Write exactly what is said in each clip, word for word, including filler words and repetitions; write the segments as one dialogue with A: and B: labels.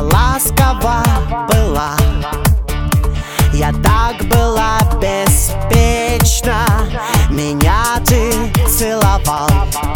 A: ласкова была, я так была беспечна. Меня ты целовал,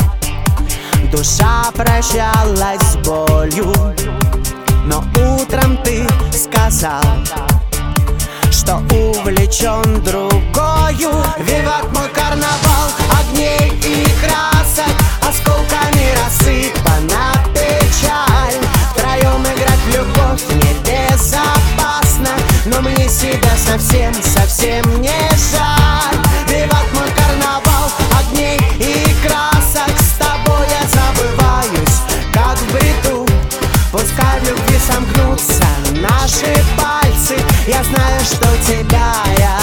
A: душа прощалась с болью, но утром ты сказал, что увлечен другою. Виват мой карнавал огней и красок, осколками рассыпана печаль. Втроем играть в любовь небезопасно, но мне себя совсем, совсем не жаль. Виват мой карнавал огней и красок, с тобой я забываюсь, как в бреду. Пускай в любви сомкнутся наши пальцы, я знаю, что тебя я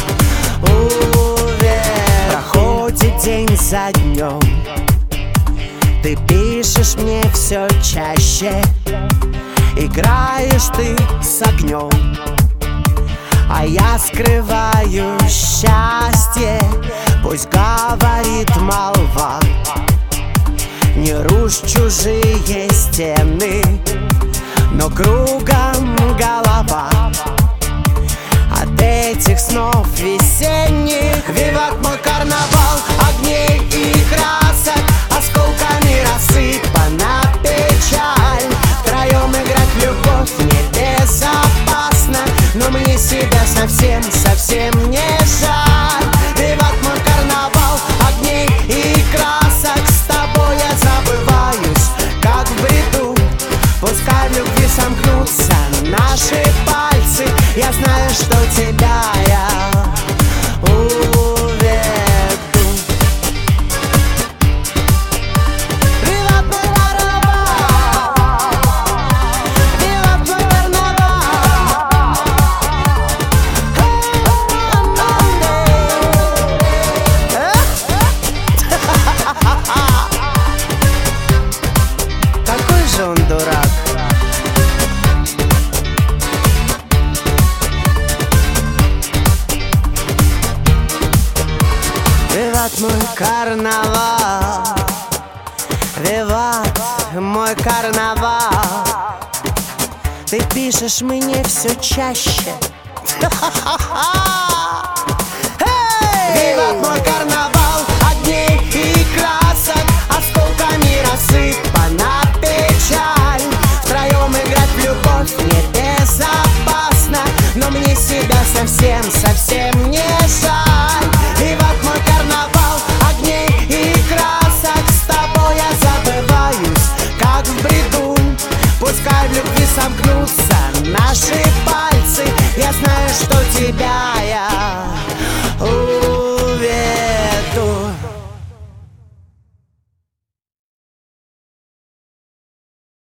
A: уверен. Проходит день за днем, ты пишешь мне все чаще, играешь ты с огнем, а я скрываю счастье. Пусть говорит молва, не рушь чужие стены, но кругом голова от этих снов весенних. Виват мой карнавал огней и красок, осколками рассыпана печаль. Втроем играть в любовь небезопасно, но мне себя совсем, совсем не жаль. Виват мой карнавал огней и красок, с тобой я забываюсь, как в бреду. Пускай в любви сомкнутся наши пальцы, я знаю, что тебя я уведу. Виват мой карнавал, виват мой карнавал. Какой же он дурак. Виват мой карнавал, виват мой карнавал, ты пишешь мне все чаще. Виват мой карнавал огней и красок, осколками рассыпана печаль. Втроем играть в любовь небезопасно, но мне себя совсем, совсем не жаль. Виват мой карнавал огней и красок, с тобой я забываюсь, как в бреду. Пускай в любви сомкнутся наши пальцы, я знаю, что тебя я